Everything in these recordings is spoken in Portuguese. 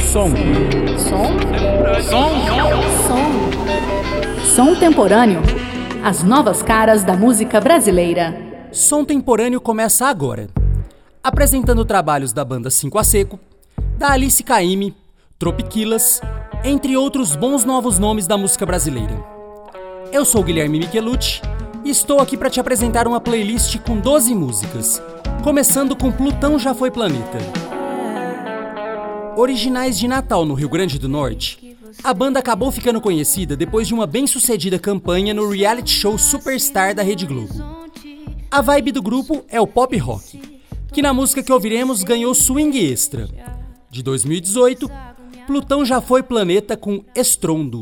Som. Som temporâneo. As novas caras da música brasileira. Som temporâneo começa agora, apresentando trabalhos da banda 5 a Seco, da Alice Caymmi, Tropiquilas, entre outros bons novos nomes da música brasileira. Eu sou Guilherme Michelucci e estou aqui para te apresentar uma playlist com 12 músicas, começando com Plutão Já Foi Planeta. Originais de Natal, no Rio Grande do Norte, a banda acabou ficando conhecida depois de uma bem-sucedida campanha no reality show Superstar da Rede Globo. A vibe do grupo é o pop rock, que na música que ouviremos ganhou Swing Extra. De 2018, Plutão Já Foi Planeta com Estrondo.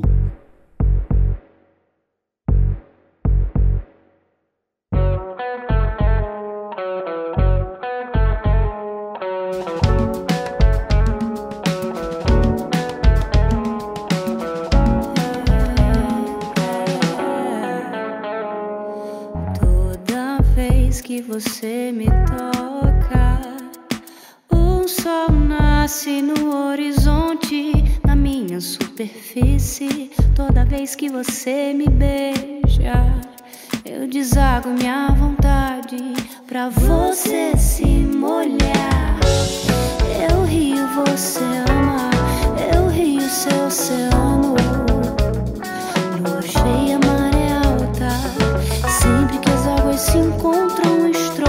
Que você me toca, o sol nasce no horizonte, na minha superfície. Toda vez que você me beija, eu desago minha vontade pra você se molhar. Eu rio, você ama, eu rio, seu oceano. Lua cheia, maré alta, sempre que as águas se encontram,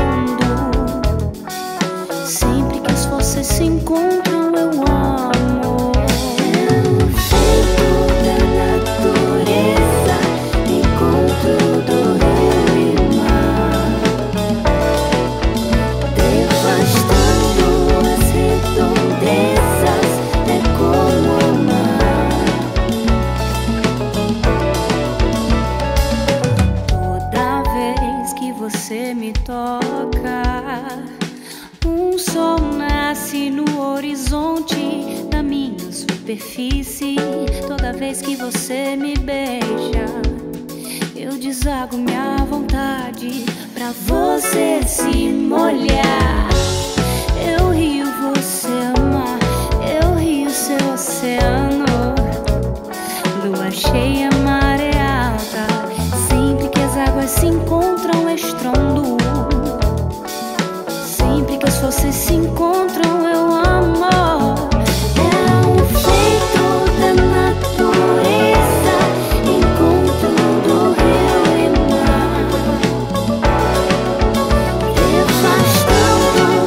se encontram, eu amo. É um feito da natureza, encontro do rio e mar, devastando as redondezas, é como amar. Toda vez que você me toca, um sol nasce no horizonte da minha superfície. Toda vez que você me beija, eu desago minha vontade pra você se molhar. Eu rio, você ama, eu rio, seu oceano. Lua cheia, maré alta, sempre que as águas se encontram, estrondo. Vocês se encontram, eu amo. É um feito da natureza, encontro do rio e mar, devastando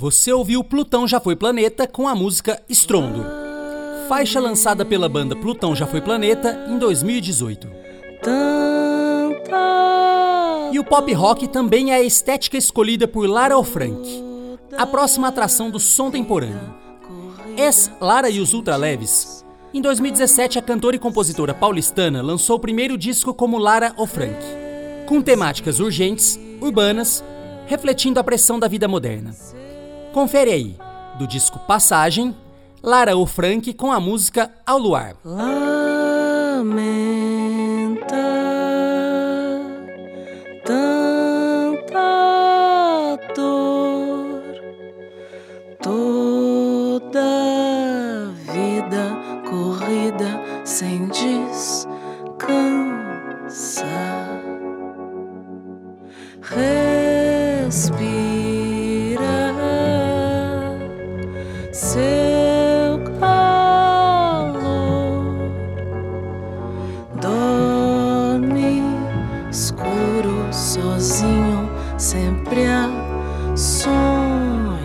Você ouviu Plutão Já Foi Planeta com a música Estrondo, faixa lançada pela banda Plutão Já Foi Planeta em 2018. E o pop rock também é a estética escolhida por Lara Ofranque, a próxima atração do som temporâneo. Ex-Lara e os Ultraleves. Em 2017, a cantora e compositora paulistana lançou o primeiro disco como Lara Ofranque, com temáticas urgentes, urbanas, refletindo a pressão da vida moderna. Confere aí, do disco Passagem, Lara Ofranque com a música Ao Luar. Lamenta tanta dor, toda vida corrida sem descansar. Respira seu calor, dorme escuro, sozinho, sempre a sonhar.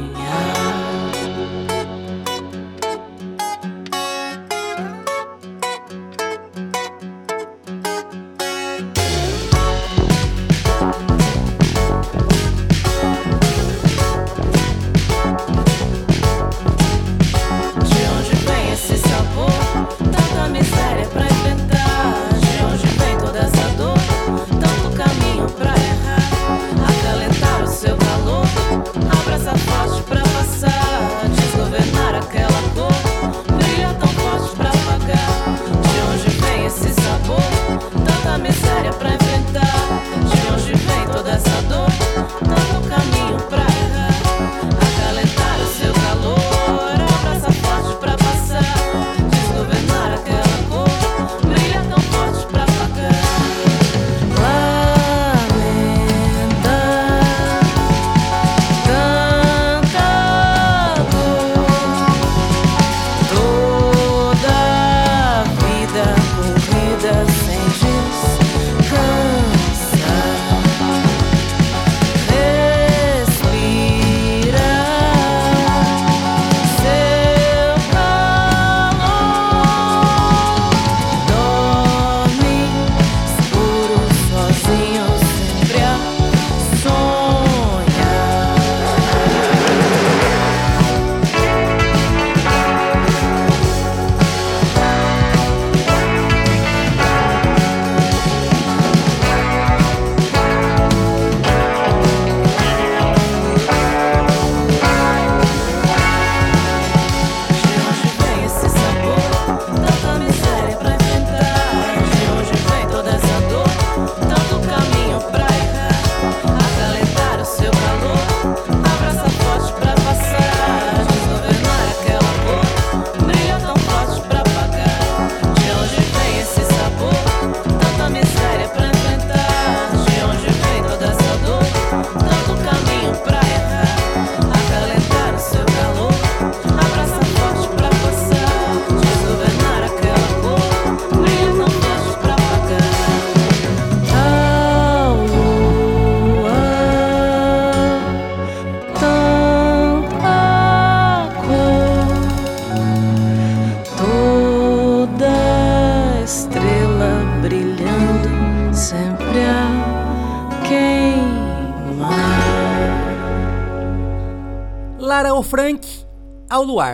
Lara Ofranque, Ao Luar,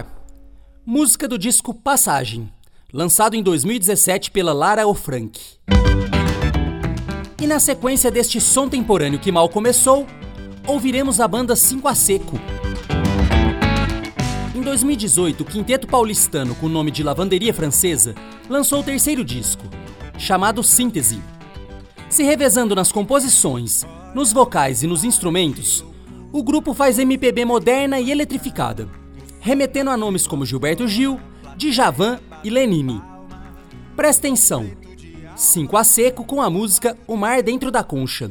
música do disco Passagem, lançado em 2017 pela Lara Ofranque. E na sequência deste som temporâneo que mal começou, ouviremos a banda 5 a Seco. Em 2018, o quinteto paulistano com o nome de Lavanderia Francesa lançou o terceiro disco, chamado Síntese. Se revezando nas composições, nos vocais e nos instrumentos, o grupo faz MPB moderna e eletrificada, remetendo a nomes como Gilberto Gil, Djavan e Lenine. Presta atenção, 5 a Seco com a música O Mar Dentro da Concha.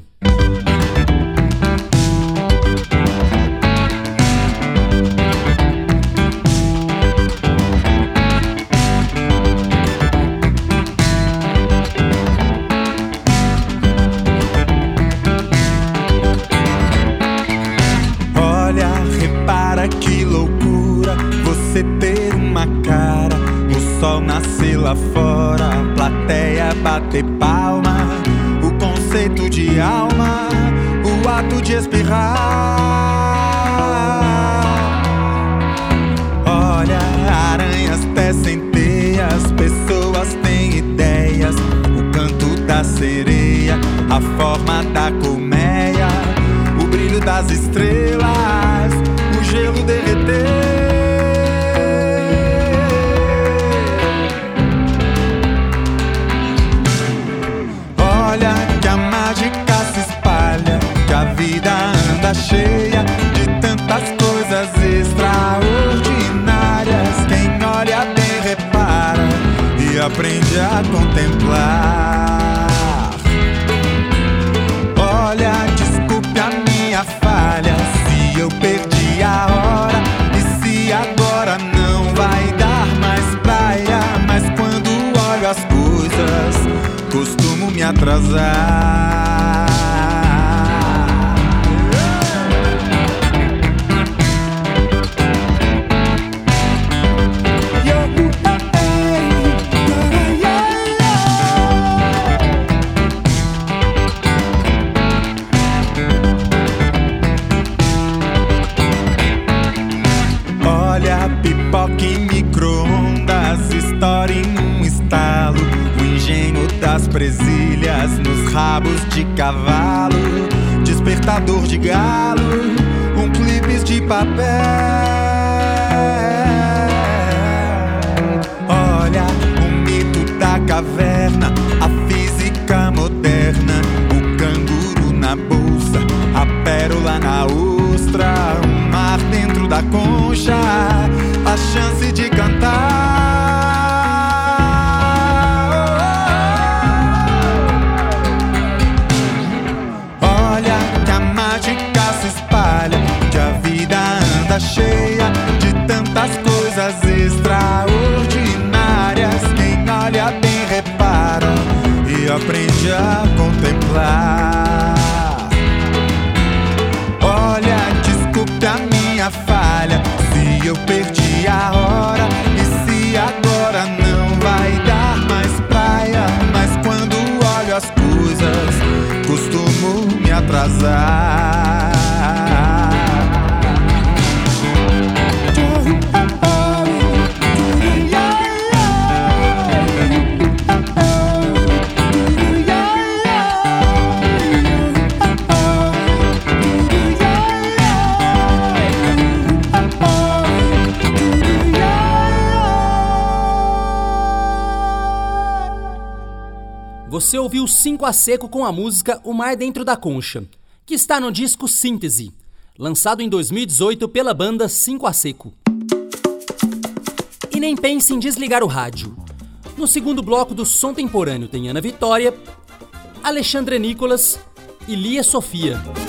sol nascer lá fora, a plateia bater palma, o conceito de alma, o ato de espirrar. Olha, aranhas tecem teias, pessoas têm ideias, o canto da sereia, a forma da colmeia, o brilho das estrelas, o gelo derreter. Olha que a mágica se espalha, que a vida anda cheia de tantas coisas extraordinárias. Quem olha bem repara e aprende a contemplar. Olha, desculpe a minha falha, se eu perdi a hora e se agora não vai dar mais praia. Mas quando olho as coisas, costumo me atrasar. Olha, pipoca em micro-ondas, história em um estalo, o engenho das presilhas nos rabos de cavalo, despertador de galo, um clipe de papel. Olha, o mito da caverna, a física moderna, o canguru na bolsa, a pérola na ostra, o mar dentro da concha, a chance de cantar. Olha que a mágica se espalha, que a vida anda cheia de tantas coisas extraordinárias. Quem olha bem repara e aprende a contemplar. Olha, desculpe a minha falha, se eu perdi a hora e se agora não vai dar mais praia. Mas quando olho as coisas, costumo me atrasar. Você ouviu 5 a Seco com a música O Mar Dentro da Concha, que está no disco Síntese, lançado em 2018 pela banda 5 a Seco. E nem pense em desligar o rádio. No segundo bloco do Som Temporâneo tem Ana Vitória, Alexandre Nicolas e Lia Sofia.